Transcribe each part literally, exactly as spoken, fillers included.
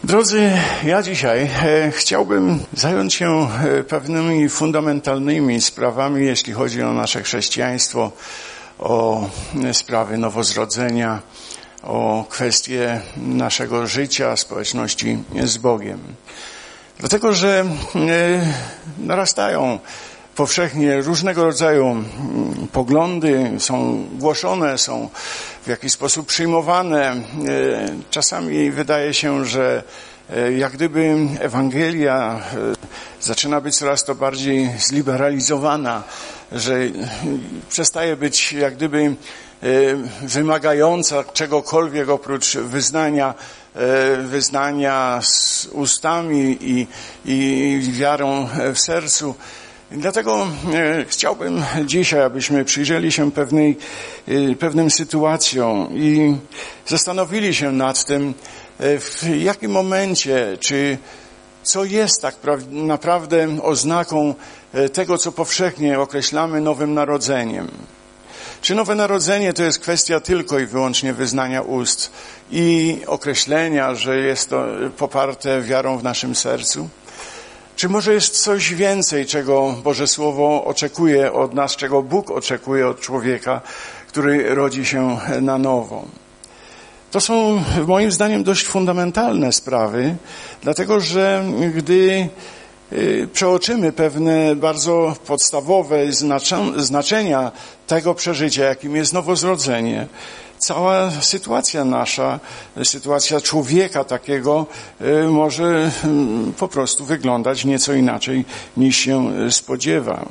Drodzy, ja dzisiaj e, chciałbym zająć się e, pewnymi fundamentalnymi sprawami, jeśli chodzi o nasze chrześcijaństwo, o e, sprawy nowozrodzenia, o kwestie naszego życia, społeczności z Bogiem. Dlatego, że e, narastają powszechnie różnego rodzaju poglądy, są głoszone, są w jakiś sposób przyjmowane. Czasami wydaje się, że jak gdyby Ewangelia zaczyna być coraz to bardziej zliberalizowana, że przestaje być jak gdyby wymagająca czegokolwiek oprócz wyznania, wyznania z ustami i, i wiarą w sercu. Dlatego e, chciałbym dzisiaj, abyśmy przyjrzeli się pewnej, e, pewnym sytuacjom i zastanowili się nad tym, e, w jakim momencie, czy co jest tak pra- naprawdę oznaką e, tego, co powszechnie określamy nowym narodzeniem. Czy nowe narodzenie to jest kwestia tylko i wyłącznie wyznania ust i określenia, że jest to poparte wiarą w naszym sercu? Czy może jest coś więcej, czego Boże Słowo oczekuje od nas, czego Bóg oczekuje od człowieka, który rodzi się na nowo? To są moim zdaniem dość fundamentalne sprawy, dlatego że gdy przeoczymy pewne bardzo podstawowe znaczenia tego przeżycia, jakim jest nowozrodzenie, cała sytuacja nasza, sytuacja człowieka takiego może po prostu wyglądać nieco inaczej niż się spodziewa.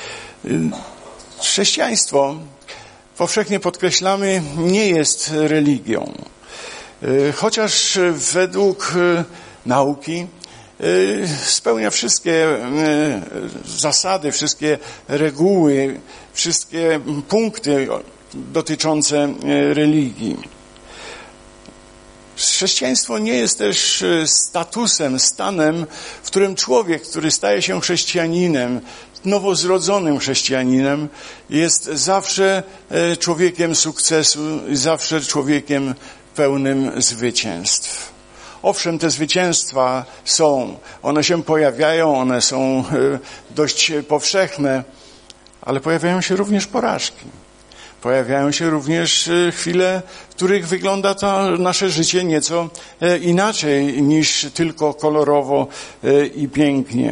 Chrześcijaństwo, powszechnie podkreślamy, nie jest religią. Chociaż według nauki spełnia wszystkie zasady, wszystkie reguły, wszystkie punkty dotyczące religii. Chrześcijaństwo nie jest też statusem, stanem, w którym człowiek, który staje się chrześcijaninem, nowozrodzonym chrześcijaninem, jest zawsze człowiekiem sukcesu i zawsze człowiekiem pełnym zwycięstw. Owszem, te zwycięstwa są, one się pojawiają, one są dość powszechne, ale pojawiają się również porażki. Pojawiają się również chwile, w których wygląda to nasze życie nieco inaczej niż tylko kolorowo i pięknie.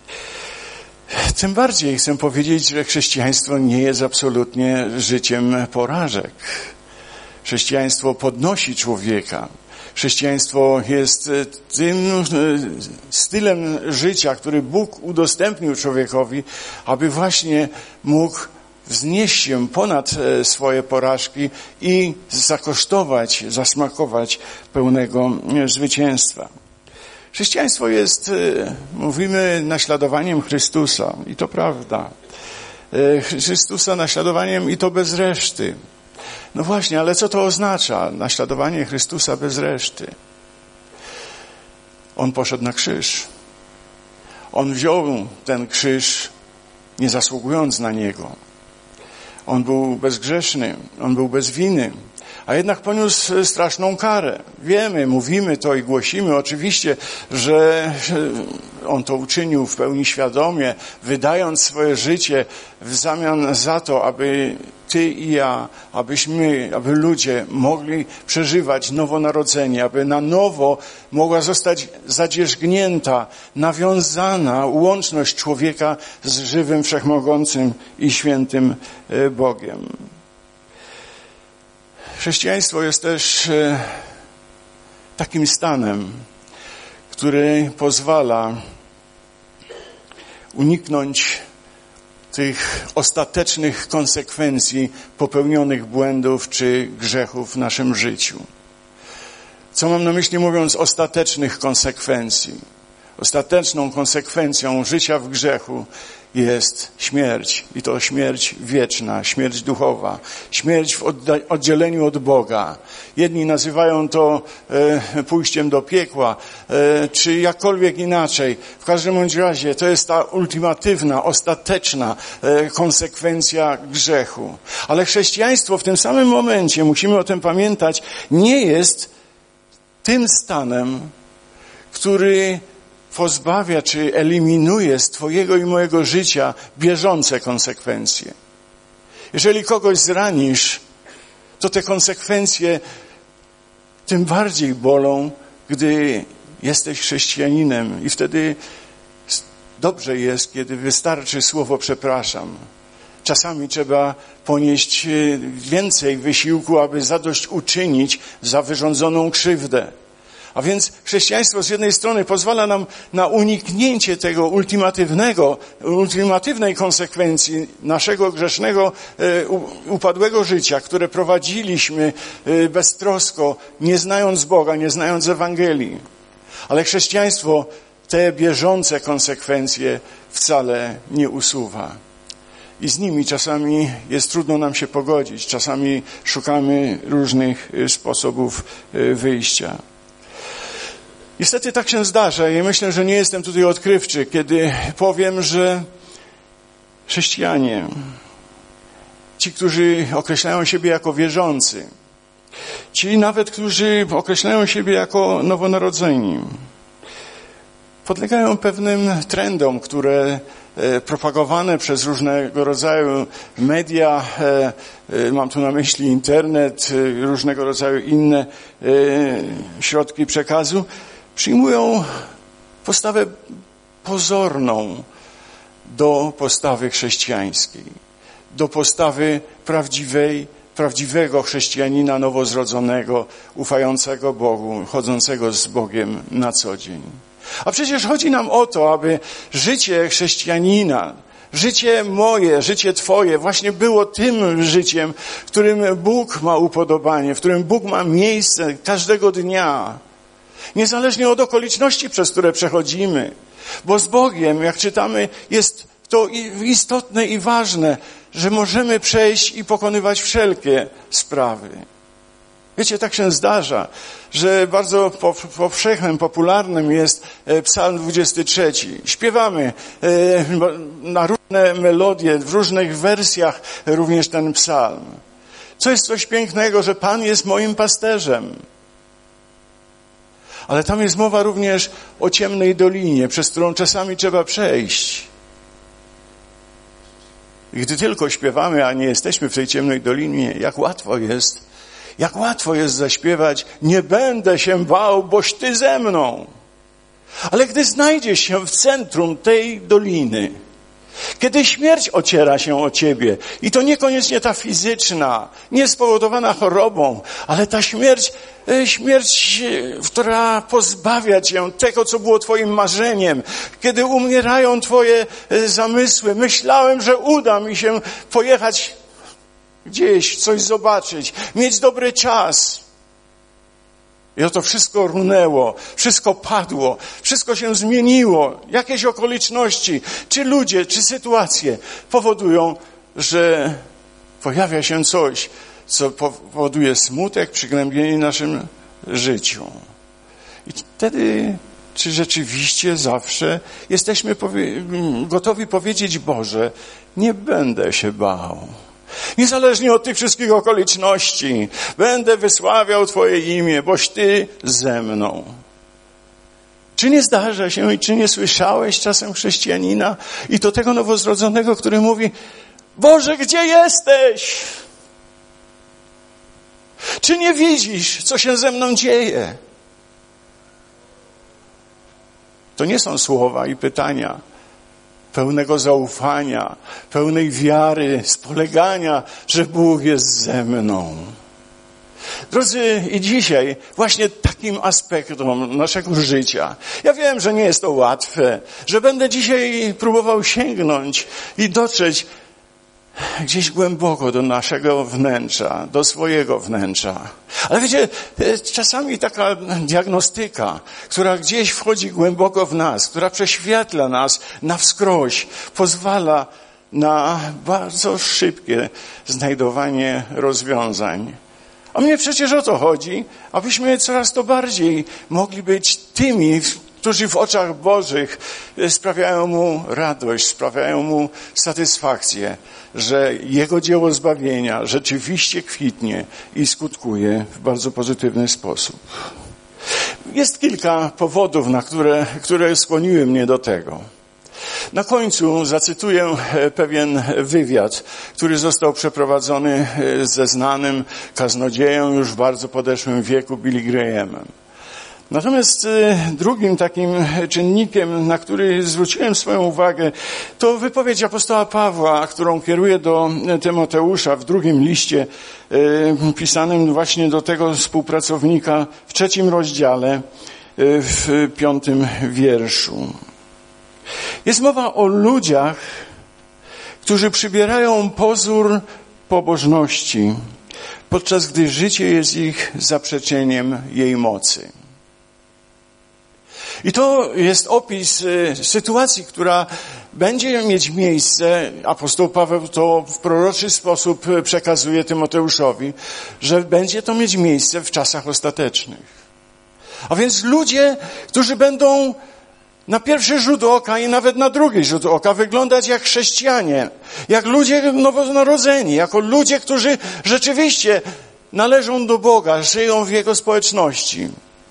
Tym bardziej chcę powiedzieć, że chrześcijaństwo nie jest absolutnie życiem porażek. Chrześcijaństwo podnosi człowieka. Chrześcijaństwo jest tym stylem życia, który Bóg udostępnił człowiekowi, aby właśnie mógł wznieść się ponad swoje porażki i zakosztować, zasmakować pełnego zwycięstwa. Chrześcijaństwo jest, mówimy, naśladowaniem Chrystusa i to prawda. Chrystusa naśladowaniem i to bez reszty. No właśnie, ale co to oznacza? Naśladowanie Chrystusa bez reszty. On poszedł na krzyż. On wziął ten krzyż, nie zasługując na niego. On był bezgrzeszny, on był bez winy, a jednak poniósł straszną karę. Wiemy, mówimy to i głosimy oczywiście, że on to uczynił w pełni świadomie, wydając swoje życie w zamian za to, aby ty i ja, abyśmy, aby ludzie mogli przeżywać nowonarodzenie, aby na nowo mogła zostać zadzierzgnięta, nawiązana łączność człowieka z żywym, wszechmogącym i świętym Bogiem. Chrześcijaństwo jest też takim stanem, który pozwala uniknąć tych ostatecznych konsekwencji popełnionych błędów czy grzechów w naszym życiu. Co mam na myśli mówiąc ostatecznych konsekwencji? Ostateczną konsekwencją życia w grzechu jest śmierć. I to śmierć wieczna, śmierć duchowa, śmierć w oddzieleniu od Boga. Jedni nazywają to e, pójściem do piekła, e, czy jakkolwiek inaczej. W każdym bądź razie to jest ta ultimatywna, ostateczna e, konsekwencja grzechu. Ale chrześcijaństwo w tym samym momencie, musimy o tym pamiętać, nie jest tym stanem, który pozbawia czy eliminuje z twojego i mojego życia bieżące konsekwencje. Jeżeli kogoś zranisz, to te konsekwencje tym bardziej bolą, gdy jesteś chrześcijaninem i wtedy dobrze jest, kiedy wystarczy słowo przepraszam. Czasami trzeba ponieść więcej wysiłku, aby zadośćuczynić za wyrządzoną krzywdę. A więc chrześcijaństwo z jednej strony pozwala nam na uniknięcie tego ultimatywnego, ultimatywnej konsekwencji naszego grzesznego, upadłego życia, które prowadziliśmy beztrosko, nie znając Boga, nie znając Ewangelii. Ale chrześcijaństwo te bieżące konsekwencje wcale nie usuwa. I z nimi czasami jest trudno nam się pogodzić. Czasami szukamy różnych sposobów wyjścia. Niestety tak się zdarza i myślę, że nie jestem tutaj odkrywczy, kiedy powiem, że chrześcijanie, ci, którzy określają siebie jako wierzący, ci nawet, którzy określają siebie jako nowonarodzeni, podlegają pewnym trendom, które propagowane przez różnego rodzaju media, mam tu na myśli internet, różnego rodzaju inne środki przekazu, przyjmują postawę pozorną do postawy chrześcijańskiej, do postawy prawdziwej, prawdziwego chrześcijanina nowozrodzonego, ufającego Bogu, chodzącego z Bogiem na co dzień. A przecież chodzi nam o to, aby życie chrześcijanina, życie moje, życie twoje właśnie było tym życiem, w którym Bóg ma upodobanie, w którym Bóg ma miejsce każdego dnia. Niezależnie od okoliczności, przez które przechodzimy. Bo z Bogiem, jak czytamy, jest to istotne i ważne, że możemy przejść i pokonywać wszelkie sprawy. Wiecie, tak się zdarza, że bardzo powszechnym, popularnym jest Psalm dwudziesty trzeci. Śpiewamy na różne melodie, w różnych wersjach również ten psalm. Co jest coś pięknego, że Pan jest moim pasterzem. Ale tam jest mowa również o ciemnej dolinie, przez którą czasami trzeba przejść. I gdy tylko śpiewamy, a nie jesteśmy w tej ciemnej dolinie, jak łatwo jest, jak łatwo jest zaśpiewać, nie będę się bał, boś Ty ze mną. Ale gdy znajdziesz się w centrum tej doliny, kiedy śmierć ociera się o ciebie, i to niekoniecznie ta fizyczna, nie spowodowana chorobą, ale ta śmierć, śmierć, która pozbawia cię tego, co było twoim marzeniem, kiedy umierają twoje zamysły. Myślałem, że uda mi się pojechać gdzieś, coś zobaczyć, mieć dobry czas. I oto wszystko runęło, wszystko padło, wszystko się zmieniło. Jakieś okoliczności, czy ludzie, czy sytuacje powodują, że pojawia się coś, co powoduje smutek, przygnębienie w naszym życiu. I wtedy, czy rzeczywiście zawsze jesteśmy powie- gotowi powiedzieć: Boże, nie będę się bał. Niezależnie od tych wszystkich okoliczności, będę wysławiał Twoje imię, boś Ty ze mną. Czy nie zdarza się i czy nie słyszałeś czasem chrześcijanina i to tego nowozrodzonego, który mówi: Boże, gdzie jesteś? Czy nie widzisz, co się ze mną dzieje? To nie są słowa i pytania pełnego zaufania, pełnej wiary, spolegania, że Bóg jest ze mną. Drodzy, i dzisiaj właśnie takim aspektom naszego życia. Ja wiem, że nie jest to łatwe, że będę dzisiaj próbował sięgnąć i dotrzeć gdzieś głęboko do naszego wnętrza, do swojego wnętrza. Ale wiecie, czasami taka diagnostyka, która gdzieś wchodzi głęboko w nas, która prześwietla nas na wskroś, pozwala na bardzo szybkie znajdowanie rozwiązań. A mnie przecież o to chodzi, abyśmy coraz to bardziej mogli być tymi, którzy w oczach Bożych sprawiają Mu radość, sprawiają Mu satysfakcję, że Jego dzieło zbawienia rzeczywiście kwitnie i skutkuje w bardzo pozytywny sposób. jest kilka powodów, na które, które skłoniły mnie do tego. Na końcu zacytuję pewien wywiad, który został przeprowadzony ze znanym kaznodzieją już w bardzo podeszłym wieku Billy Grahamem. Natomiast drugim takim czynnikiem, na który zwróciłem swoją uwagę, to wypowiedź apostoła Pawła, którą kieruje do Tymoteusza w drugim liście pisanym właśnie do tego współpracownika w trzecim rozdziale, w piątym wierszu. Jest mowa o ludziach, którzy przybierają pozór pobożności, podczas gdy życie jest ich zaprzeczeniem jej mocy. I to jest opis sytuacji, która będzie mieć miejsce, apostoł Paweł to w proroczy sposób przekazuje Tymoteuszowi, że będzie to mieć miejsce w czasach ostatecznych. A więc ludzie, którzy będą na pierwszy rzut oka i nawet na drugi rzut oka wyglądać jak chrześcijanie, jak ludzie nowonarodzeni, jako ludzie, którzy rzeczywiście należą do Boga, żyją w Jego społeczności.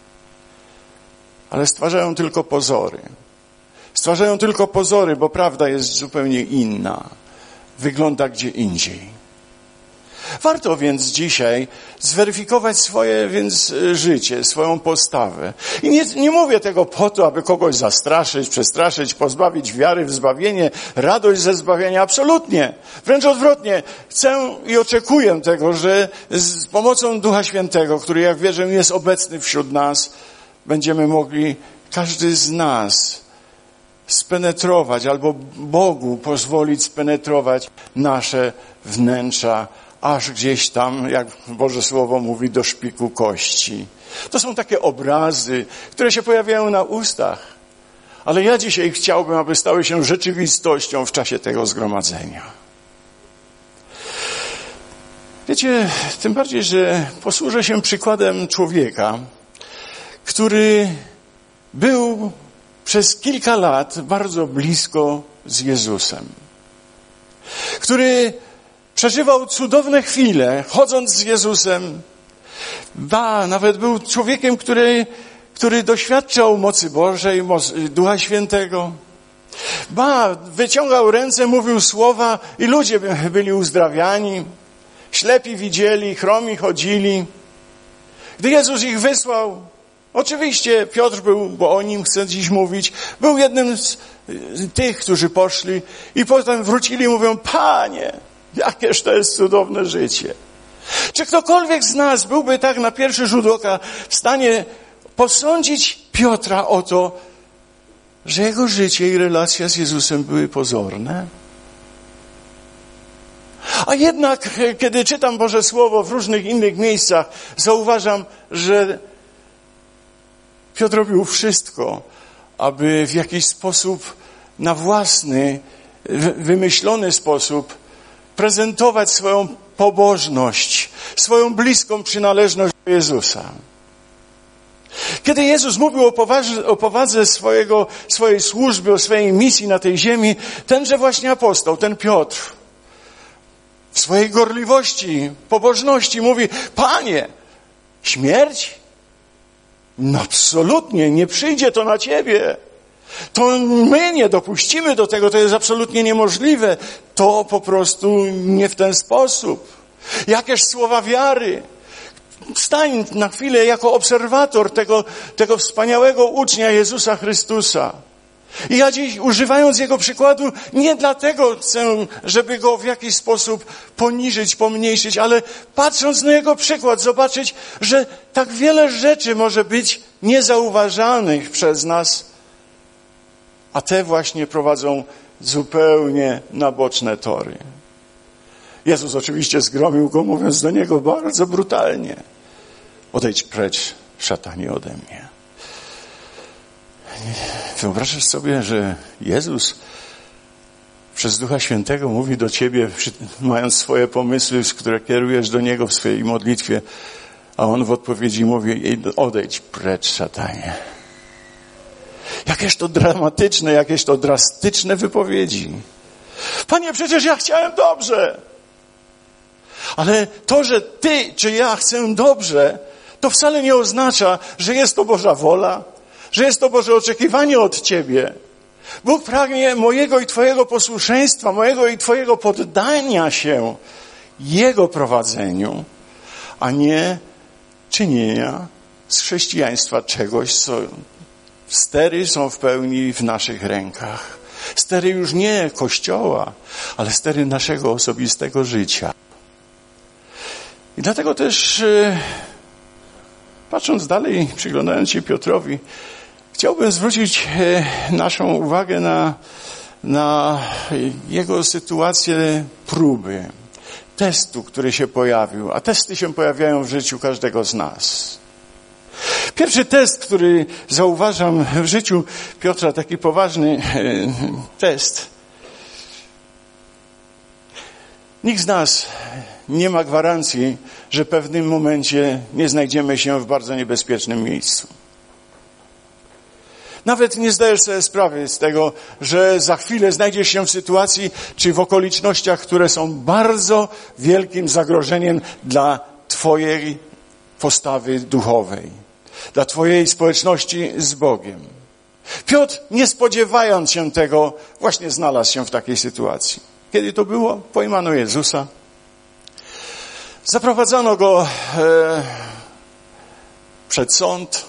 Ale stwarzają tylko pozory. Stwarzają tylko pozory, bo prawda jest zupełnie inna. Wygląda gdzie indziej. Warto więc dzisiaj zweryfikować swoje więc życie, swoją postawę. I nie, nie mówię tego po to, aby kogoś zastraszyć, przestraszyć, pozbawić wiary w zbawienie, radość ze zbawienia. Absolutnie. Wręcz odwrotnie. Chcę i oczekuję tego, że z pomocą Ducha Świętego, który jak wierzę jest obecny wśród nas, będziemy mogli, każdy z nas, spenetrować albo Bogu pozwolić spenetrować nasze wnętrza, aż gdzieś tam, jak Boże Słowo mówi, do szpiku kości. To są takie obrazy, które się pojawiają na ustach. Ale ja dzisiaj chciałbym, aby stały się rzeczywistością w czasie tego zgromadzenia. Wiecie, tym bardziej, że posłużę się przykładem człowieka, który był przez kilka lat bardzo blisko z Jezusem. Który przeżywał cudowne chwile, chodząc z Jezusem. Ba, nawet był człowiekiem, który, który doświadczał mocy Bożej, mocy Ducha Świętego. Ba, wyciągał ręce, mówił słowa i ludzie byli uzdrawiani. Ślepi widzieli, chromi chodzili. Gdy Jezus ich wysłał, oczywiście Piotr był, bo o nim chcę dziś mówić, był jednym z tych, którzy poszli i potem wrócili i mówią: Panie, jakież to jest cudowne życie. Czy ktokolwiek z nas byłby tak na pierwszy rzut oka w stanie posądzić Piotra o to, że jego życie i relacja z Jezusem były pozorne? A jednak, kiedy czytam Boże Słowo w różnych innych miejscach, zauważam, że Piotr robił wszystko, aby w jakiś sposób, na własny, wymyślony sposób prezentować swoją pobożność, swoją bliską przynależność do Jezusa. Kiedy Jezus mówił o powadze, o powadze swojego, swojej służby, o swojej misji na tej ziemi, tenże właśnie apostoł, ten Piotr, w swojej gorliwości, pobożności mówi: Panie, śmierć? No absolutnie, nie przyjdzie to na Ciebie. To my nie dopuścimy do tego, to jest absolutnie niemożliwe. To po prostu nie w ten sposób. Jakież słowa wiary. Stań na chwilę jako obserwator tego, tego wspaniałego ucznia Jezusa Chrystusa. I ja dziś, używając jego przykładu, nie dlatego chcę, żeby go w jakiś sposób poniżyć, pomniejszyć, ale patrząc na jego przykład, zobaczyć, że tak wiele rzeczy może być niezauważalnych przez nas, a te właśnie prowadzą zupełnie na boczne tory. Jezus oczywiście zgromił go, mówiąc do niego bardzo brutalnie: odejdź precz, szatanie, ode mnie. Wyobrażasz sobie, że Jezus przez Ducha Świętego mówi do ciebie, mając swoje pomysły, które kierujesz do Niego w swojej modlitwie, a On w odpowiedzi mówi: odejdź precz, szatanie. Jakież to dramatyczne, jakież to drastyczne wypowiedzi. Panie, przecież ja chciałem dobrze. Ale to, że ty czy ja chcę dobrze, To wcale nie oznacza, że jest to Boża wola, że jest to Boże oczekiwanie od ciebie. Bóg pragnie mojego i twojego posłuszeństwa, mojego i twojego poddania się Jego prowadzeniu, a nie czynienia z chrześcijaństwa czegoś, co stery są w pełni w naszych rękach. Stery już nie Kościoła, ale stery naszego osobistego życia. I dlatego też, patrząc dalej, przyglądając się Piotrowi, chciałbym zwrócić naszą uwagę na, na jego sytuację próby, testu, który się pojawił, a testy się pojawiają w życiu każdego z nas. Pierwszy test, który zauważam w życiu Piotra, taki poważny test. Nikt z nas nie ma gwarancji, że w pewnym momencie nie znajdziemy się w bardzo niebezpiecznym miejscu. Nawet nie zdajesz sobie sprawy z tego, że za chwilę znajdziesz się w sytuacji czy w okolicznościach, które są bardzo wielkim zagrożeniem dla twojej postawy duchowej, dla twojej społeczności z Bogiem. Piotr, nie spodziewając się tego, właśnie znalazł się w takiej sytuacji. Kiedy to było? Pojmano Jezusa. Zaprowadzono go e, przed sąd,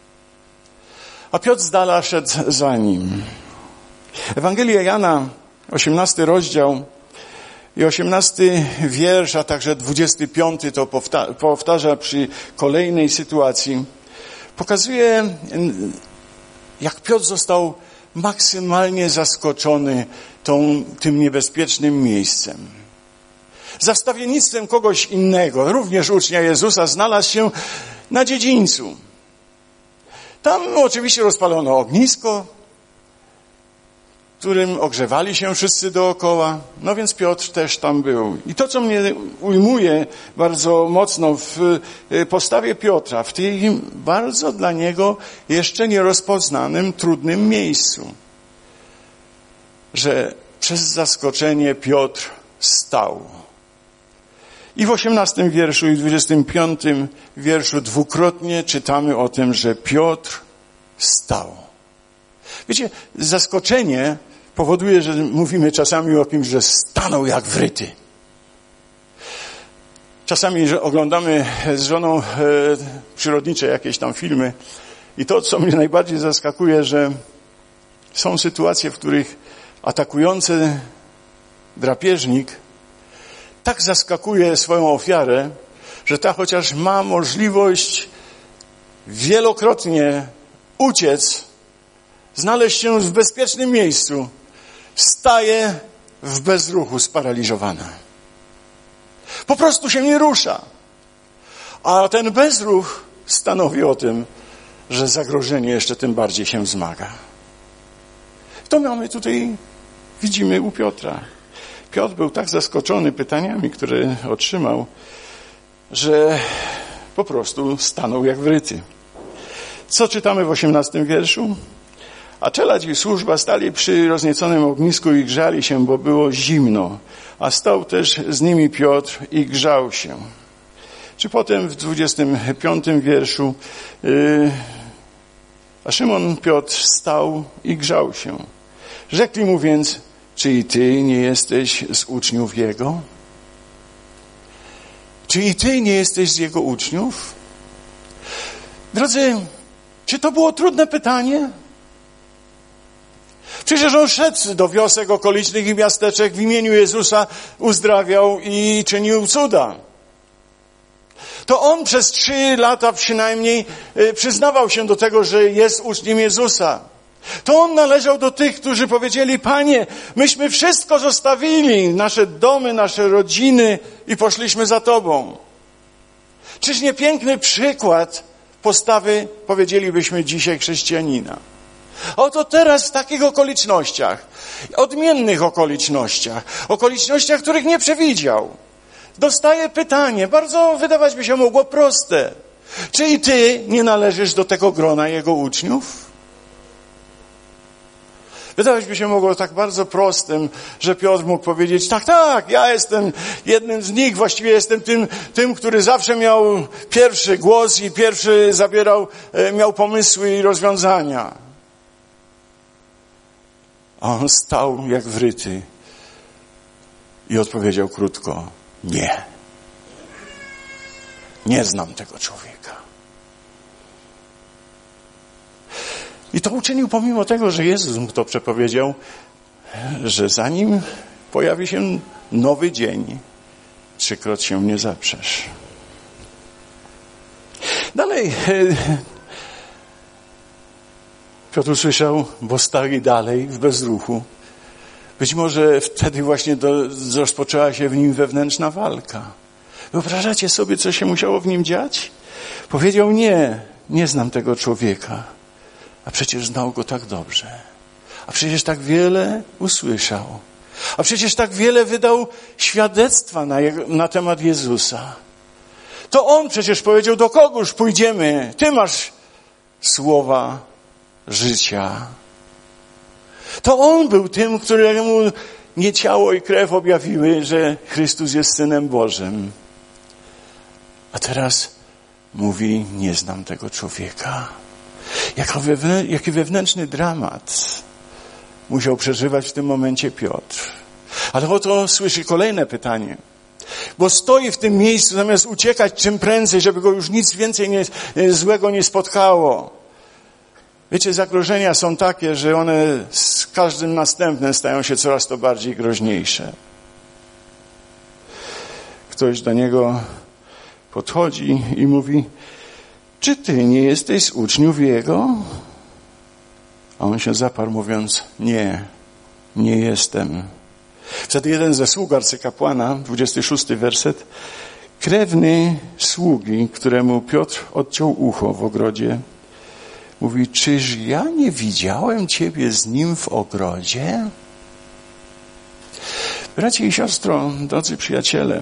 a Piotr z dala szedł za nim. Ewangelia Jana, osiemnasty rozdział i osiemnasty wiersz, a także dwudziesty piąty to powta- powtarza przy kolejnej sytuacji. Pokazuje, jak Piotr został maksymalnie zaskoczony tą, tym niebezpiecznym miejscem. Za wstawiennictwem kogoś innego, również ucznia Jezusa, znalazł się na dziedzińcu. Tam oczywiście rozpalono ognisko, którym ogrzewali się wszyscy dookoła. No więc Piotr też tam był. I to, co mnie ujmuje bardzo mocno w postawie Piotra, w tym bardzo dla niego jeszcze nierozpoznanym, trudnym miejscu, że przez zaskoczenie Piotr stał. I w osiemnastym wierszu i dwudziestym piątym wierszu dwukrotnie czytamy o tym, że Piotr stał. Wiecie, zaskoczenie powoduje, że mówimy czasami o kimś, że stanął jak wryty. Czasami że oglądamy z żoną e, przyrodnicze jakieś tam filmy i to, co mnie najbardziej zaskakuje, że są sytuacje, w których atakujący drapieżnik tak zaskakuje swoją ofiarę, że ta chociaż ma możliwość wielokrotnie uciec, znaleźć się w bezpiecznym miejscu, staje w bezruchu, sparaliżowana. Po prostu się nie rusza. A ten bezruch stanowi o tym, że zagrożenie jeszcze tym bardziej się wzmaga. To mamy tutaj, widzimy u Piotra. Piotr był tak zaskoczony pytaniami, które otrzymał, że po prostu stanął jak wryty. Co czytamy w osiemnastym wierszu? A czeladź i służba stali przy roznieconym ognisku i grzali się, bo było zimno. A stał też z nimi Piotr i grzał się. Czy potem w dwudziestym piątym wierszu yy, a Szymon Piotr stał i grzał się. Rzekli mu więc, czy i ty nie jesteś z uczniów Jego? Czy i ty nie jesteś z Jego uczniów? Drodzy, czy to było trudne pytanie? Przecież on szedł do wiosek okolicznych i miasteczek w imieniu Jezusa, uzdrawiał i czynił cuda. To on przez trzy lata przynajmniej przyznawał się do tego, że jest uczniem Jezusa. To on należał do tych, którzy powiedzieli, Panie, myśmy wszystko zostawili, nasze domy, nasze rodziny i poszliśmy za Tobą. Czyż nie piękny przykład postawy, powiedzielibyśmy dzisiaj, chrześcijanina. Oto teraz w takich okolicznościach, odmiennych okolicznościach, okolicznościach, których nie przewidział, dostaje pytanie, bardzo wydawać by się mogło proste. Czy i ty nie należysz do tego grona Jego uczniów? Wydawać by się mogło tak bardzo prostym, że Piotr mógł powiedzieć, tak, tak, ja jestem jednym z nich, właściwie jestem tym, tym, który zawsze miał pierwszy głos i pierwszy zabierał, miał pomysły i rozwiązania. A on stał jak wryty i odpowiedział krótko, nie. Nie znam tego człowieka. I to uczynił pomimo tego, że Jezus mu to przepowiedział, że zanim pojawi się nowy dzień, trzykroć się nie zaprzesz. Dalej Piotr usłyszał, bo stali dalej w bezruchu. Być może wtedy właśnie do, rozpoczęła się w nim wewnętrzna walka. Wyobrażacie sobie, co się musiało w nim dziać? Powiedział, nie, nie znam tego człowieka. A przecież znał go tak dobrze. A przecież tak wiele usłyszał. A przecież tak wiele wydał świadectwa na, jego, na temat Jezusa. To on przecież powiedział, do kogóż pójdziemy? Ty masz słowa życia. To on był tym, któremu nie ciało i krew objawiły, że Chrystus jest Synem Bożym. A teraz mówi, nie znam tego człowieka. Jaka wewnę, jaki wewnętrzny dramat musiał przeżywać w tym momencie Piotr. Ale oto słyszy kolejne pytanie. Bo stoi w tym miejscu, zamiast uciekać czym prędzej, żeby go już nic więcej nie, złego nie spotkało. Wiecie, zagrożenia są takie, że one z każdym następnym stają się coraz to bardziej groźniejsze. Ktoś do niego podchodzi i mówi, czy ty nie jesteś z uczniów Jego? A on się zaparł, mówiąc, nie, nie jestem. Wtedy jeden ze sług arcykapłana, dwudziesty szósty werset, krewny sługi, któremu Piotr odciął ucho w ogrodzie, mówi, czyż ja nie widziałem ciebie z nim w ogrodzie? Bracie i siostro, drodzy przyjaciele,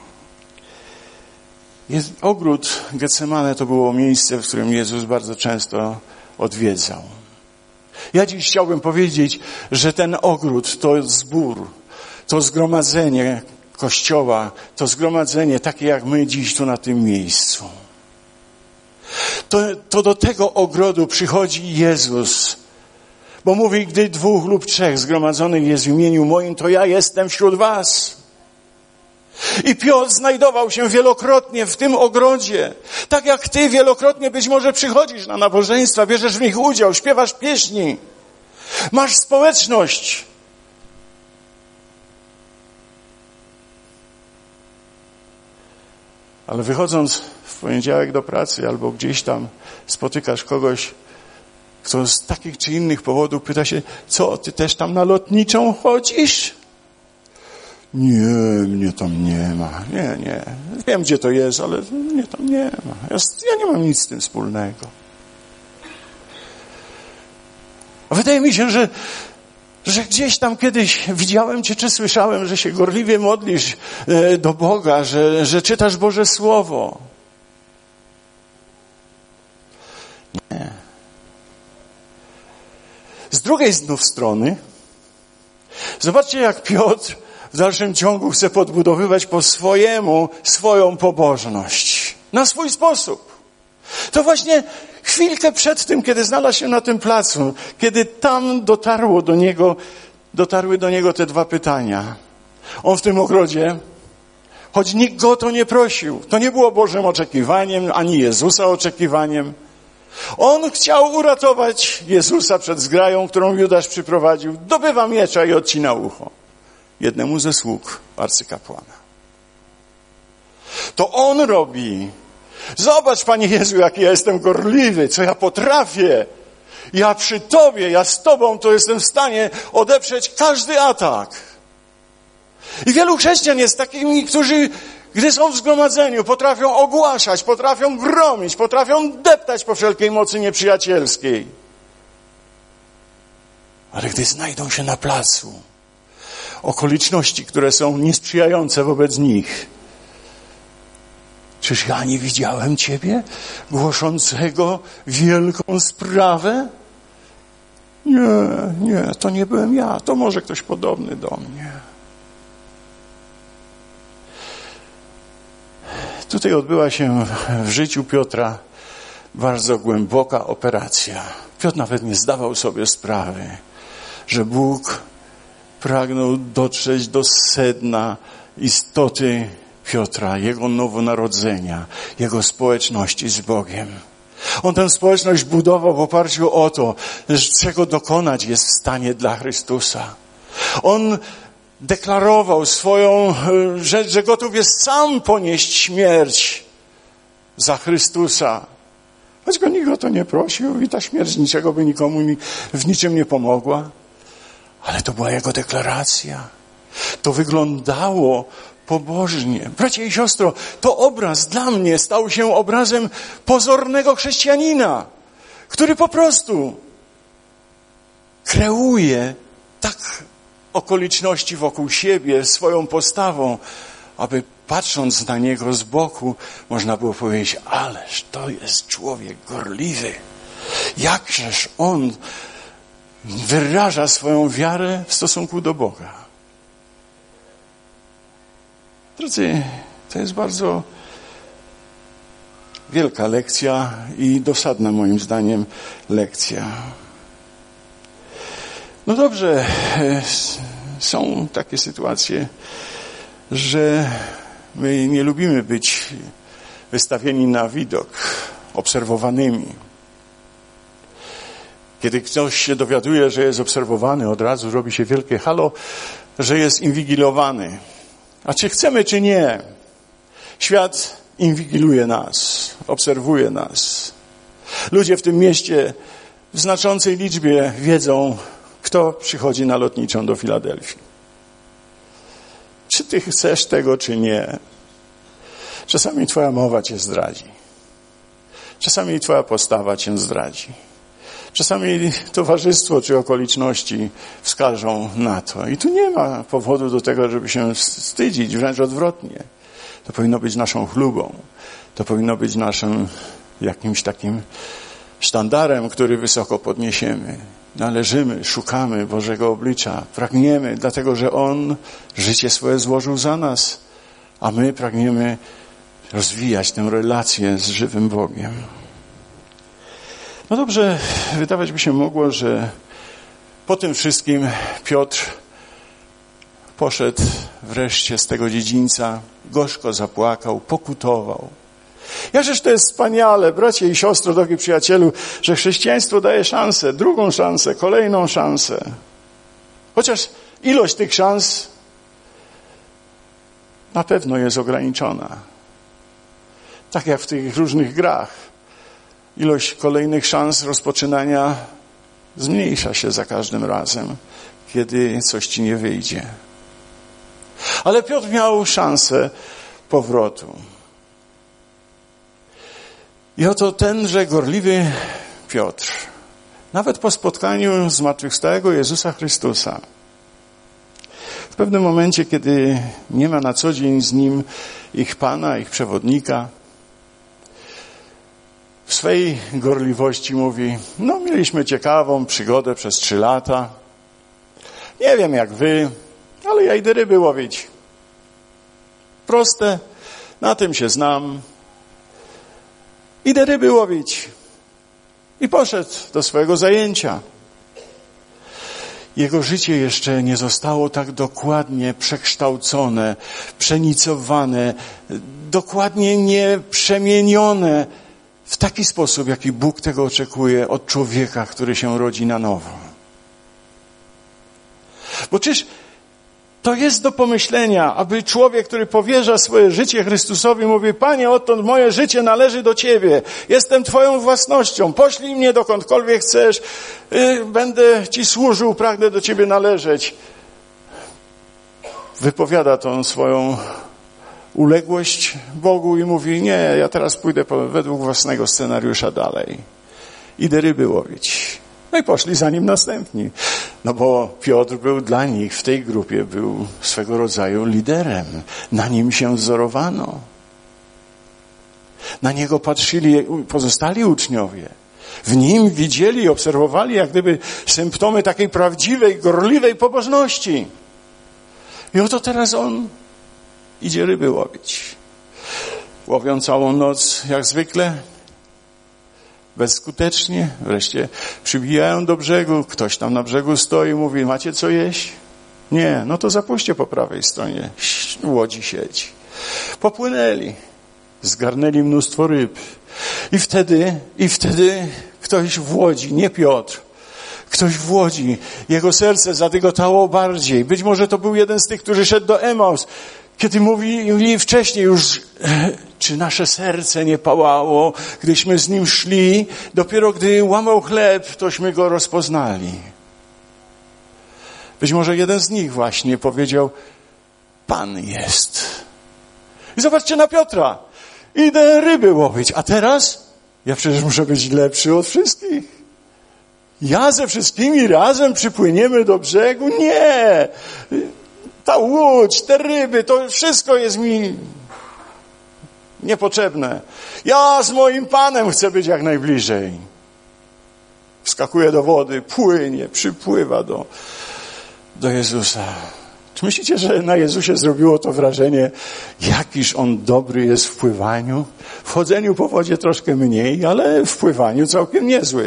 jest, ogród Getsemane to było miejsce, w którym Jezus bardzo często odwiedzał. Ja dziś chciałbym powiedzieć, że ten ogród to zbór, to zgromadzenie Kościoła, to zgromadzenie takie jak my dziś tu na tym miejscu. To, to do tego ogrodu przychodzi Jezus, bo mówi, gdy dwóch lub trzech zgromadzonych jest w imieniu moim, to ja jestem wśród was. I Piotr znajdował się wielokrotnie w tym ogrodzie. Tak jak ty wielokrotnie być może przychodzisz na nabożeństwa, bierzesz w nich udział, śpiewasz pieśni. Masz społeczność. Ale wychodząc w poniedziałek do pracy albo gdzieś tam spotykasz kogoś, kto z takich czy innych powodów pyta się, co, ty też tam na lotniczą chodzisz? Nie, mnie tam nie ma. Nie, nie. Wiem, gdzie to jest, ale mnie tam nie ma. Ja, ja nie mam nic z tym wspólnego. A wydaje mi się, że, że gdzieś tam kiedyś widziałem cię, czy słyszałem, że się gorliwie modlisz do Boga, że, że czytasz Boże Słowo. Nie. Z drugiej znów strony, zobaczcie, jak Piotr w dalszym ciągu chce podbudowywać po swojemu swoją pobożność. Na swój sposób. To właśnie chwilkę przed tym, kiedy znalazł się na tym placu, kiedy tam dotarło do niego, dotarły do niego te dwa pytania. On w tym ogrodzie, choć nikt go o to nie prosił, to nie było Bożym oczekiwaniem, ani Jezusa oczekiwaniem. On chciał uratować Jezusa przed zgrają, którą Judasz przyprowadził. Dobywa miecza i odcina ucho jednemu ze sług arcykapłana. To on robi. Zobacz, Panie Jezu, jaki ja jestem gorliwy, co ja potrafię. Ja przy Tobie, ja z Tobą to jestem w stanie odeprzeć każdy atak. I wielu chrześcijan jest takimi, którzy, gdy są w zgromadzeniu, potrafią ogłaszać, potrafią gromić, potrafią deptać po wszelkiej mocy nieprzyjacielskiej. Ale gdy znajdą się na placu, okoliczności, które są niesprzyjające wobec nich. Czyż ja nie widziałem Ciebie głoszącego wielką sprawę? nie, nie, to nie byłem ja, to może ktoś podobny do mnie. Tutaj odbyła się w życiu Piotra bardzo głęboka operacja. Piotr nawet nie zdawał sobie sprawy, że Bóg pragnął dotrzeć do sedna istoty Piotra, jego nowonarodzenia, jego społeczności z Bogiem. On tę społeczność budował w oparciu o to, że czego dokonać jest w stanie dla Chrystusa. On deklarował swoją rzecz, że gotów jest sam ponieść śmierć za Chrystusa. Choć go nikt o to nie prosił i ta śmierć niczego by nikomu w niczym nie pomogła. Ale to była jego deklaracja. To wyglądało pobożnie. Bracie i siostro, to obraz dla mnie stał się obrazem pozornego chrześcijanina, który po prostu kreuje tak okoliczności wokół siebie swoją postawą, aby patrząc na niego z boku, można było powiedzieć, ależ to jest człowiek gorliwy. Jakżeż on wyraża swoją wiarę w stosunku do Boga. Drodzy, to jest bardzo wielka lekcja i dosadna moim zdaniem lekcja. No dobrze, są takie sytuacje, że my nie lubimy być wystawieni na widok, obserwowanymi. Kiedy ktoś się dowiaduje, że jest obserwowany, od razu robi się wielkie halo, że jest inwigilowany. A czy chcemy, czy nie, świat inwigiluje nas, obserwuje nas. Ludzie w tym mieście w znaczącej liczbie wiedzą, kto przychodzi na lotniczą do Filadelfii. Czy ty chcesz tego, czy nie? Czasami twoja mowa cię zdradzi. Czasami twoja postawa cię zdradzi. Czasami towarzystwo czy okoliczności wskażą na to. I tu nie ma powodu do tego, żeby się wstydzić, wręcz odwrotnie. To powinno być naszą chlubą. To powinno być naszym jakimś takim sztandarem, który wysoko podniesiemy. Należymy, szukamy Bożego oblicza, pragniemy, dlatego że On życie swoje złożył za nas, a my pragniemy rozwijać tę relację z żywym Bogiem. No dobrze, wydawać by się mogło, że po tym wszystkim Piotr poszedł wreszcie z tego dziedzińca, gorzko zapłakał, pokutował. Jakżeż to jest wspaniale, bracie i siostro, drogi przyjacielu, że chrześcijaństwo daje szansę, drugą szansę, kolejną szansę. Chociaż ilość tych szans na pewno jest ograniczona. Tak jak w tych różnych grach. Ilość kolejnych szans rozpoczynania zmniejsza się za każdym razem, kiedy coś ci nie wyjdzie. Ale Piotr miał szansę powrotu. I oto tenże gorliwy Piotr, nawet po spotkaniu zmartwychwstałego Jezusa Chrystusa, w pewnym momencie, kiedy nie ma na co dzień z nim ich Pana, ich przewodnika, w swej gorliwości mówi, no mieliśmy ciekawą przygodę przez trzy lata. Nie wiem jak wy, ale ja idę ryby łowić. Proste, na tym się znam. Idę ryby łowić. I poszedł do swojego zajęcia. Jego życie jeszcze nie zostało tak dokładnie przekształcone, przenicowane, dokładnie nie przemienione w taki sposób, jaki Bóg tego oczekuje od człowieka, który się rodzi na nowo. Bo czyż to jest do pomyślenia, aby człowiek, który powierza swoje życie Chrystusowi, mówi, Panie, odtąd moje życie należy do Ciebie. Jestem Twoją własnością. Poślij mnie dokądkolwiek chcesz. Będę Ci służył, pragnę do Ciebie należeć. Wypowiada tą swoją uległość Bogu i mówi, nie, ja teraz pójdę według własnego scenariusza dalej. Idę ryby łowić. No i poszli za nim następni. No bo Piotr był dla nich, w tej grupie był swego rodzaju liderem. Na nim się wzorowano. Na niego patrzyli pozostali uczniowie. W nim widzieli i obserwowali jak gdyby symptomy takiej prawdziwej, gorliwej pobożności. I oto teraz on idzie ryby łowić. Łowią całą noc jak zwykle, bezskutecznie. Wreszcie przybijają do brzegu. Ktoś tam na brzegu stoi i mówi, macie co jeść? Nie, no to zapuśćcie po prawej stronie łodzi sieć. Popłynęli, zgarnęli mnóstwo ryb. I wtedy, i wtedy ktoś w łodzi, nie Piotr, ktoś w łodzi, jego serce zadygotało bardziej. Być może to był jeden z tych, którzy szedł do Emaus. Kiedy mówili wcześniej już, czy nasze serce nie pałało, gdyśmy z nim szli, dopiero gdy łamał chleb, tośmy go rozpoznali. Być może jeden z nich właśnie powiedział, Pan jest. I zobaczcie na Piotra. Idę ryby łowić, a teraz ja przecież muszę być lepszy od wszystkich. Ja ze wszystkimi razem przypłyniemy do brzegu? Nie! Ta łódź, te ryby, to wszystko jest mi niepotrzebne. Ja z moim Panem chcę być jak najbliżej. Wskakuje do wody, płynie, przypływa do, do Jezusa. Czy myślicie, że na Jezusie zrobiło to wrażenie, jakiż On dobry jest w pływaniu? W chodzeniu po wodzie troszkę mniej, ale w pływaniu całkiem niezły.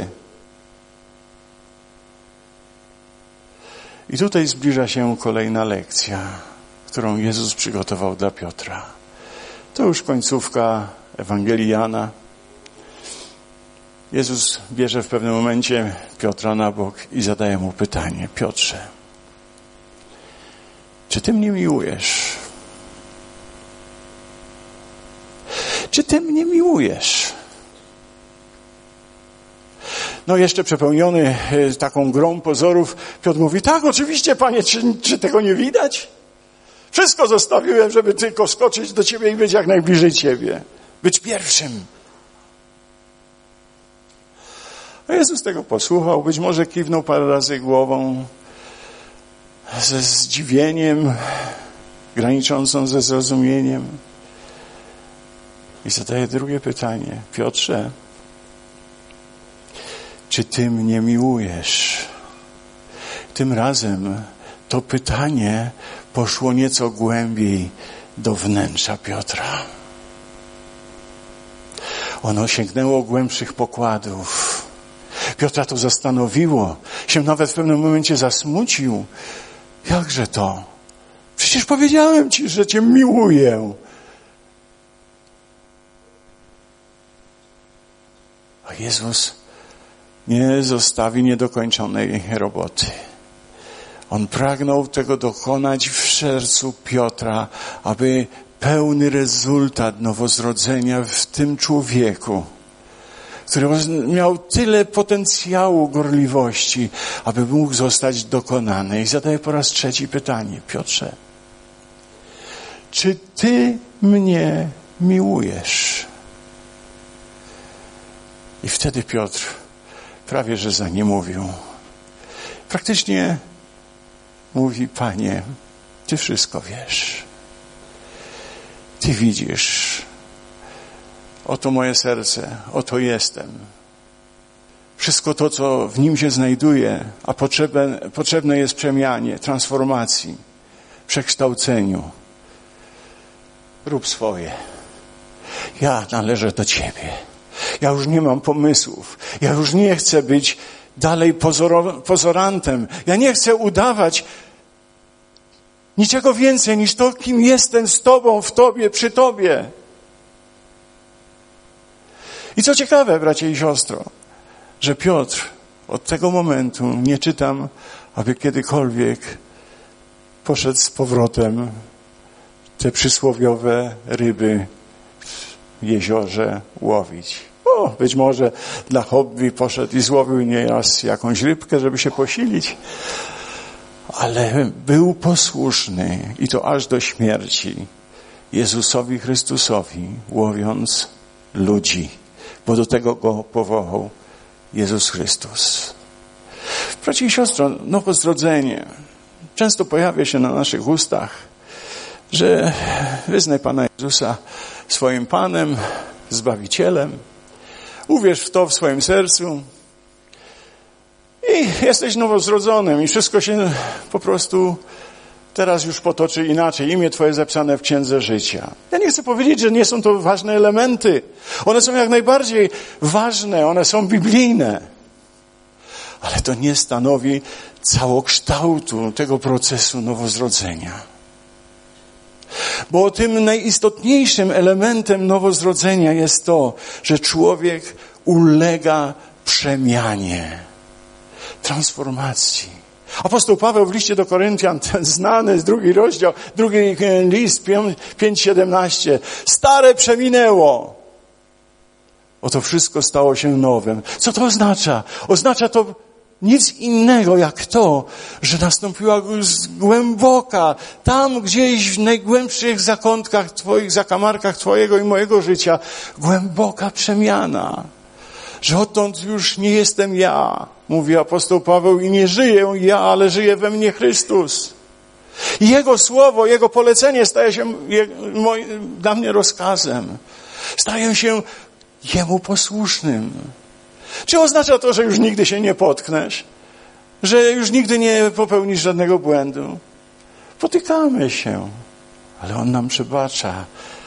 I tutaj zbliża się kolejna lekcja, którą Jezus przygotował dla Piotra. To już końcówka Ewangelii Jana. Jezus bierze w pewnym momencie Piotra na bok i zadaje mu pytanie. Piotrze, czy ty mnie miłujesz? Czy ty mnie miłujesz? No jeszcze przepełniony taką grą pozorów, Piotr mówi, tak, oczywiście, Panie, czy, czy tego nie widać? Wszystko zostawiłem, żeby tylko skoczyć do Ciebie i być jak najbliżej Ciebie. Być pierwszym. A Jezus tego posłuchał, być może kiwnął parę razy głową ze zdziwieniem, graniczącą ze zrozumieniem. I zadaje drugie pytanie. Piotrze, czy Ty mnie miłujesz? Tym razem to pytanie poszło nieco głębiej do wnętrza Piotra. Ono sięgnęło głębszych pokładów. Piotra to zastanowiło. Się nawet w pewnym momencie zasmucił. Jakże to? Przecież powiedziałem Ci, że Cię miłuję. A Jezus nie zostawi niedokończonej roboty. On pragnął tego dokonać w sercu Piotra, aby pełny rezultat nowozrodzenia w tym człowieku, który miał tyle potencjału gorliwości, aby mógł zostać dokonany. I zadaję po raz trzeci pytanie. Piotrze, czy Ty mnie miłujesz? I wtedy Piotr prawie że za nie mówił. Praktycznie mówi, Panie, Ty wszystko wiesz. Ty widzisz. Oto moje serce, oto jestem. Wszystko to, co w nim się znajduje, a potrzebne, potrzebne jest przemianie, transformacji, przekształceniu. Rób swoje. Ja należę do Ciebie. Ja już nie mam pomysłów. Ja już nie chcę być dalej pozoro, pozorantem. Ja nie chcę udawać niczego więcej niż to, kim jestem z Tobą, w Tobie, przy Tobie. I co ciekawe, bracie i siostro, że Piotr od tego momentu nie czytam, aby kiedykolwiek poszedł z powrotem te przysłowiowe ryby w jeziorze łowić. O, być może dla hobby poszedł i złowił nieraz jakąś rybkę, żeby się posilić, ale był posłuszny i to aż do śmierci Jezusowi Chrystusowi, łowiąc ludzi, bo do tego go powołał Jezus Chrystus. Bracia i siostro, nowozrodzenie często pojawia się na naszych ustach, że wyznaj Pana Jezusa swoim Panem, Zbawicielem. Uwierz w to w swoim sercu i jesteś nowozrodzonym i wszystko się po prostu teraz już potoczy inaczej. Imię Twoje zapisane w Księdze Życia. Ja nie chcę powiedzieć, że nie są to ważne elementy. One są jak najbardziej ważne, one są biblijne. Ale to nie stanowi całokształtu tego procesu nowozrodzenia. Bo tym najistotniejszym elementem nowozrodzenia jest to, że człowiek ulega przemianie, transformacji. Apostoł Paweł w liście do Koryntian, ten znany, drugi rozdział, drugi list, pięć siedemnaście. Stare przeminęło. Oto wszystko stało się nowym. Co to oznacza? Oznacza to nic innego jak to, że nastąpiła głęboka, tam gdzieś w najgłębszych zakątkach Twoich, zakamarkach Twojego i mojego życia, głęboka przemiana. Że odtąd już nie jestem ja, mówi apostoł Paweł, i nie żyję ja, ale żyje we mnie Chrystus. I Jego słowo, Jego polecenie staje się dla mnie rozkazem. Staję się Jemu posłusznym. Czy oznacza to, że już nigdy się nie potknesz? Że już nigdy nie popełnisz żadnego błędu? Potykamy się, ale On nam przebacza,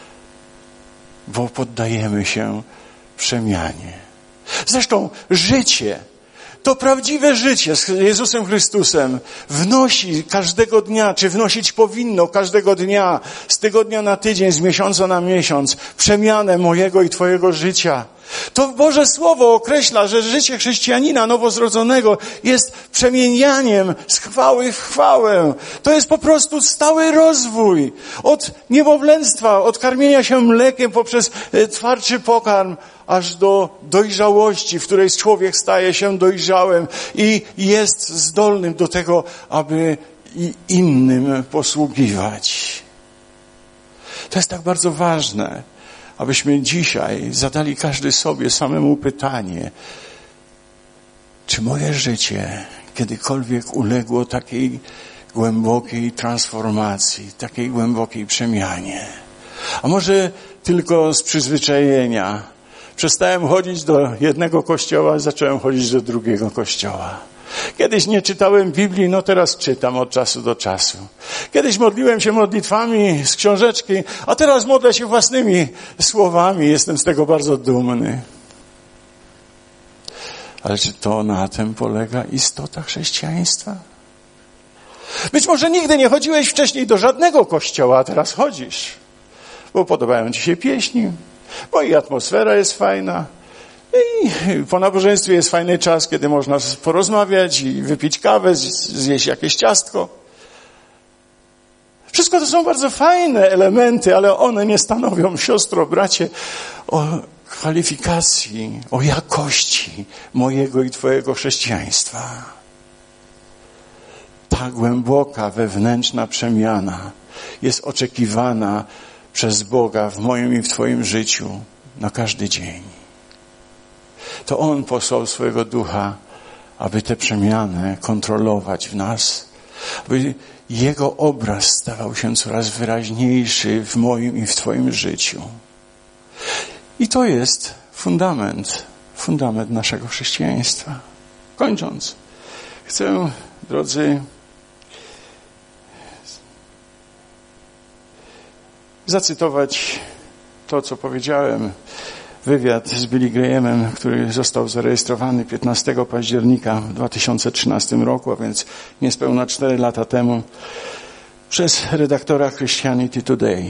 bo poddajemy się przemianie. Zresztą życie, to prawdziwe życie z Jezusem Chrystusem wnosi każdego dnia, czy wnosić powinno każdego dnia, z tygodnia na tydzień, z miesiąca na miesiąc, przemianę mojego i Twojego życia. To Boże Słowo określa, że życie chrześcijanina nowozrodzonego jest przemienianiem z chwały w chwałę. To jest po prostu stały rozwój. Od niemowlęctwa, od karmienia się mlekiem poprzez twardszy pokarm, aż do dojrzałości, w której człowiek staje się dojrzałym i jest zdolnym do tego, aby i innym posługiwać. To jest tak bardzo ważne, abyśmy dzisiaj zadali każdy sobie samemu pytanie, czy moje życie kiedykolwiek uległo takiej głębokiej transformacji, takiej głębokiej przemianie. A może tylko z przyzwyczajenia przestałem chodzić do jednego kościoła, zacząłem chodzić do drugiego kościoła. Kiedyś nie czytałem Biblii, no teraz czytam od czasu do czasu. Kiedyś modliłem się modlitwami z książeczki, a teraz modlę się własnymi słowami. Jestem z tego bardzo dumny. Ale czy to na tym polega istota chrześcijaństwa? Być może nigdy nie chodziłeś wcześniej do żadnego kościoła, a teraz chodzisz, bo podobają ci się pieśni, bo i atmosfera jest fajna. I po nabożeństwie jest fajny czas, kiedy można porozmawiać i wypić kawę, zjeść jakieś ciastko. Wszystko to są bardzo fajne elementy, ale one nie stanowią, siostro, bracie, o kwalifikacji, o jakości mojego i Twojego chrześcijaństwa. Ta głęboka, wewnętrzna przemiana jest oczekiwana przez Boga w moim i w Twoim życiu na każdy dzień. To On posłał swojego Ducha, aby tę przemianę kontrolować w nas, aby Jego obraz stawał się coraz wyraźniejszy w moim i w Twoim życiu. I to jest fundament, fundament naszego chrześcijaństwa. Kończąc, chcę, drodzy, zacytować to, co powiedziałem. Wywiad z Billy Grahamem, który został zarejestrowany piętnastego października w dwa tysiące trzynastym roku, a więc niespełna cztery lata temu, przez redaktora Christianity Today.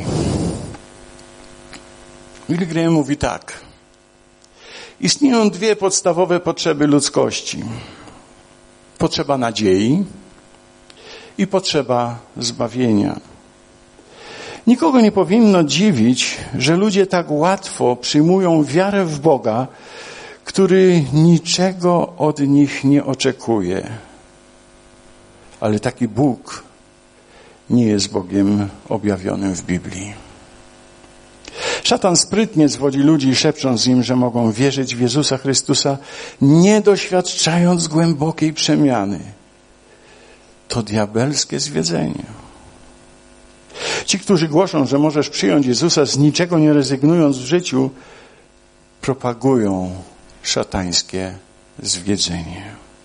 Billy Graham mówi tak. Istnieją dwie podstawowe potrzeby ludzkości. Potrzeba nadziei i potrzeba zbawienia. Nikogo nie powinno dziwić, że ludzie tak łatwo przyjmują wiarę w Boga, który niczego od nich nie oczekuje. Ale taki Bóg nie jest Bogiem objawionym w Biblii. Szatan sprytnie zwodzi ludzi, szepcząc im, że mogą wierzyć w Jezusa Chrystusa, nie doświadczając głębokiej przemiany. To diabelskie zwiedzenie. Ci, którzy głoszą, że możesz przyjąć Jezusa z niczego nie rezygnując w życiu, propagują szatańskie zwiedzenie.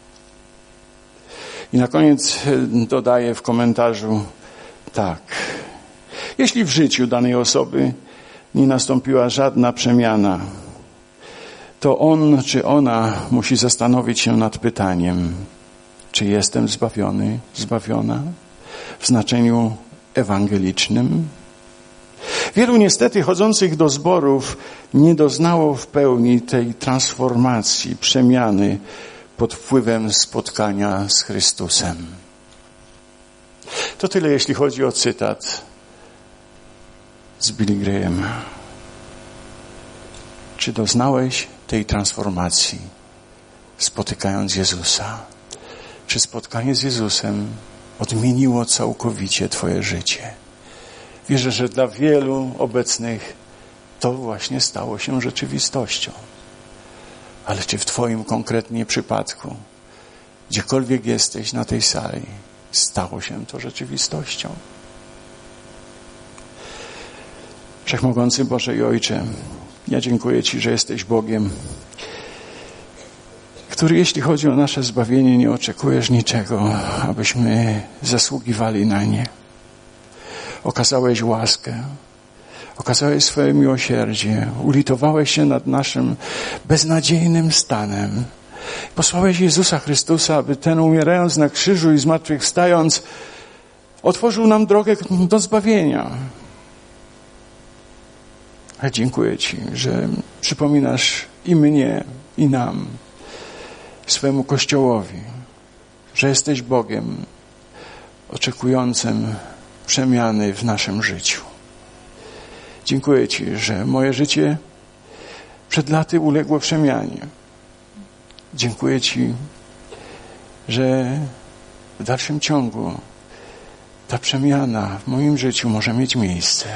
I na koniec dodaję w komentarzu tak. Jeśli w życiu danej osoby nie nastąpiła żadna przemiana, to on czy ona musi zastanowić się nad pytaniem, czy jestem zbawiony, zbawiona w znaczeniu ewangelicznym? Wielu niestety chodzących do zborów nie doznało w pełni tej transformacji, przemiany pod wpływem spotkania z Chrystusem. To tyle, jeśli chodzi o cytat z Billy Graham. Czy doznałeś tej transformacji, spotykając Jezusa? Czy spotkanie z Jezusem odmieniło całkowicie twoje życie? Wierzę, że dla wielu obecnych to właśnie stało się rzeczywistością. Ale czy w twoim konkretnie przypadku, gdziekolwiek jesteś na tej sali, stało się to rzeczywistością? Wszechmogący Boże i Ojcze, ja dziękuję Ci, że jesteś Bogiem, który, jeśli chodzi o nasze zbawienie, nie oczekujesz niczego, abyśmy zasługiwali na nie. Okazałeś łaskę, okazałeś swoje miłosierdzie, ulitowałeś się nad naszym beznadziejnym stanem. Posłałeś Jezusa Chrystusa, aby ten, umierając na krzyżu i zmartwychwstając, otworzył nam drogę do zbawienia. A dziękuję Ci, że przypominasz i mnie, i nam, swemu Kościołowi, że jesteś Bogiem oczekującym przemiany w naszym życiu. Dziękuję Ci, że moje życie przed laty uległo przemianie. Dziękuję Ci, że w dalszym ciągu ta przemiana w moim życiu może mieć miejsce.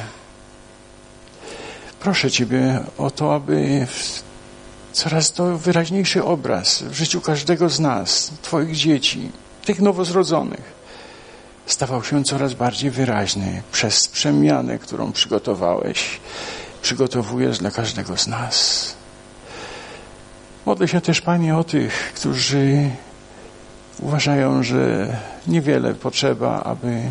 Proszę Ciebie o to, aby coraz to wyraźniejszy obraz w życiu każdego z nas, Twoich dzieci, tych nowozrodzonych, stawał się coraz bardziej wyraźny przez przemianę, którą przygotowałeś, przygotowujesz dla każdego z nas. Modlę się też, Panie, o tych, którzy uważają, że niewiele potrzeba, aby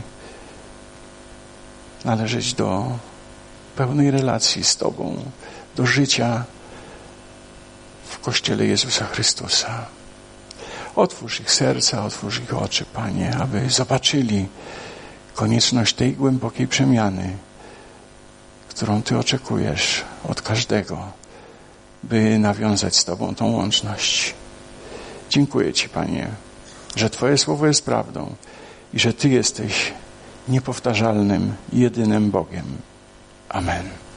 należeć do pełnej relacji z Tobą, do życia w Kościele Jezusa Chrystusa. Otwórz ich serca, otwórz ich oczy, Panie, aby zobaczyli konieczność tej głębokiej przemiany, którą Ty oczekujesz od każdego, by nawiązać z Tobą tą łączność. Dziękuję Ci, Panie, że Twoje słowo jest prawdą i że Ty jesteś niepowtarzalnym, jedynym Bogiem. Amen.